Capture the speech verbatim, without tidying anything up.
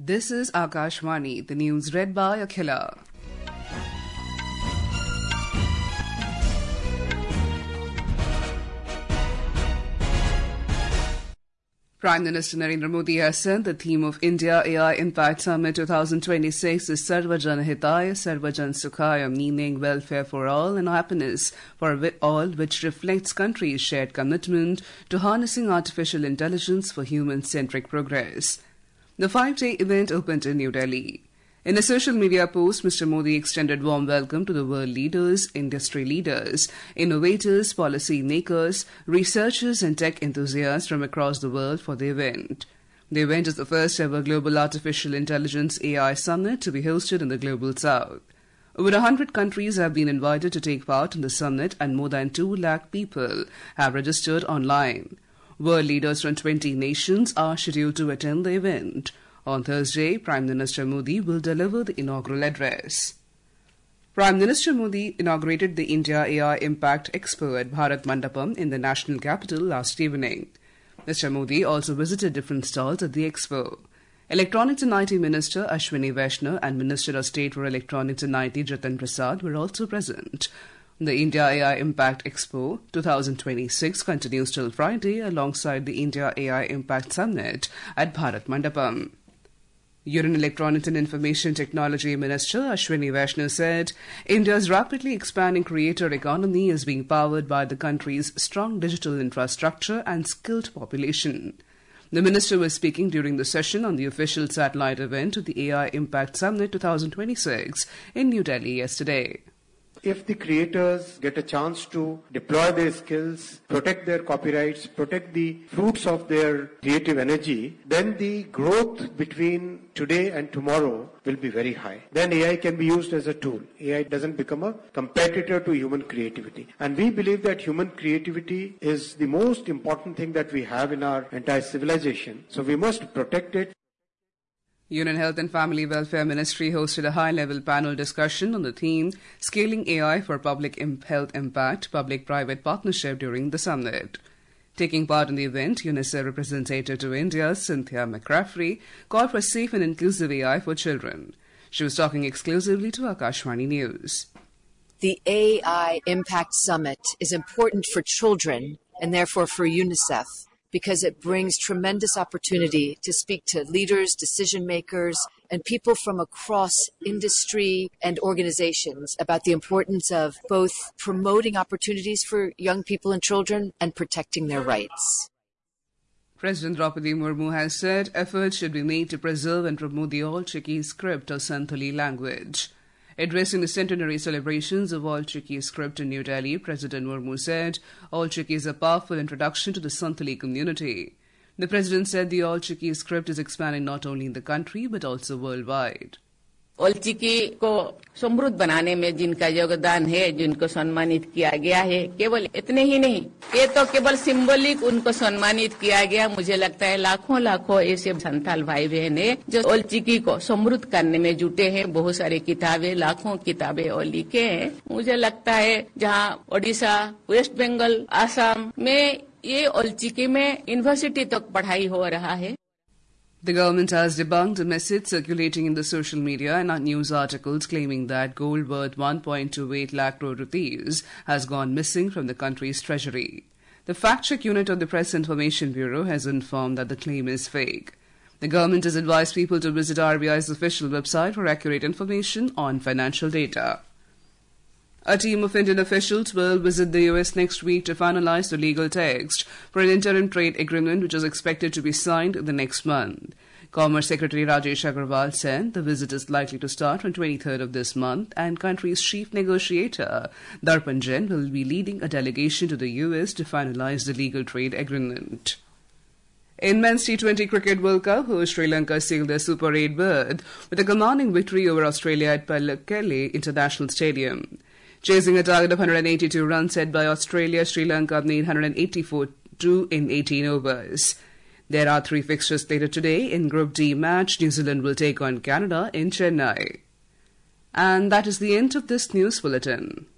This is Akashvani, the news read by Akhila. Prime Minister Narendra Modi has said the theme of India A I Impact Summit twenty twenty-six is Sarva Jan Hitaya, Sarva Jan Sukhaya, meaning welfare for all and happiness for all, which reflects countries' shared commitment to harnessing artificial intelligence for human-centric progress. The five-day event opened in New Delhi. In a social media post, Mister Modi extended warm welcome to the world leaders, industry leaders, innovators, policy makers, researchers and tech enthusiasts from across the world for the event. The event is the first ever Global Artificial Intelligence A I Summit to be hosted in the Global South. Over one hundred countries have been invited to take part in the summit and more than two lakh people have registered online. World leaders from twenty nations are scheduled to attend the event. On Thursday, Prime Minister Modi will deliver the inaugural address. Prime Minister Modi inaugurated the India A I Impact Expo at Bharat Mandapam in the national capital last evening. Mister Modi also visited different stalls at the expo. Electronics and I T Minister Ashwini Vaishnaw and Minister of State for Electronics and I T Jatan Prasad were also present. The India A I Impact Expo twenty twenty-six continues till Friday alongside the India A I Impact Summit at Bharat Mandapam. Union Electronics and Information Technology Minister Ashwini Vaishnaw said India's rapidly expanding creator economy is being powered by the country's strong digital infrastructure and skilled population. The minister was speaking during the session on the official satellite event of the A I Impact Summit twenty twenty-six in New Delhi yesterday. If the creators get a chance to deploy their skills, protect their copyrights, protect the fruits of their creative energy, then the growth between today and tomorrow will be very high. Then A I can be used as a tool. A I doesn't become a competitor to human creativity. And we believe that human creativity is the most important thing that we have in our entire civilization. So we must protect it. Union Health and Family Welfare Ministry hosted a high-level panel discussion on the theme Scaling A I for Public Health Impact, Public-Private Partnership during the summit. Taking part in the event, UNICEF representative to India, Cynthia McCaffrey, called for safe and inclusive A I for children. She was talking exclusively to Akashvani News. The A I Impact Summit is important for children and therefore for UNICEF, because it brings tremendous opportunity to speak to leaders, decision makers, and people from across industry and organizations about the importance of both promoting opportunities for young people and children and protecting their rights. President Draupadi Murmu has said efforts should be made to preserve and promote the All Chiki script or Santhali language. Addressing the centenary celebrations of All Chiki script in New Delhi, President Murmu said All Chiki is a powerful introduction to the Santhali community. The President said the All Chiki script is expanding not only in the country but also worldwide. Ol Chiki को समृद्ध बनाने में जिनका योगदान है, जिनको सम्मानित किया गया है, केवल इतने ही नहीं, ये तो केवल सिंबॉलिक उनको सम्मानित किया गया. मुझे लगता है लाखों लाखों ऐसे संथाल भाई बहन है जो ऑल चिकी को समृद्ध करने में जुटे हैं. बहुत सारी किताबें, लाखों किताबें और लिखे हैं. मुझे लगता है जहाँ ओडिशा, वेस्ट बंगाल, आसाम में ये ऑल चिकी में यूनिवर्सिटी तक पढ़ाई हो रहा है. The government has debunked a message circulating in the social media and news articles claiming that gold worth one point two eight lakh crore rupees has gone missing from the country's treasury. The fact-check unit of the Press Information Bureau has informed that the claim is fake. The government has advised people to visit R B I's official website for accurate information on financial data. A team of Indian officials will visit the U S next week to finalize the legal text for an interim trade agreement which is expected to be signed the next month. Commerce Secretary Rajesh Agarwal said the visit is likely to start on twenty-third of this month and country's chief negotiator Darpan Jain will be leading a delegation to the U S to finalize the legal trade agreement. In men's T twenty Cricket World Cup, host Sri Lanka sealed their Super eight berth with a commanding victory over Australia at Pallekele International Stadium. Chasing a target of one hundred eighty-two runs set by Australia, Sri Lanka made one hundred eighty-four two in eighteen overs. There are three fixtures later today. In Group D match, New Zealand will take on Canada in Chennai. And that is the end of this news bulletin.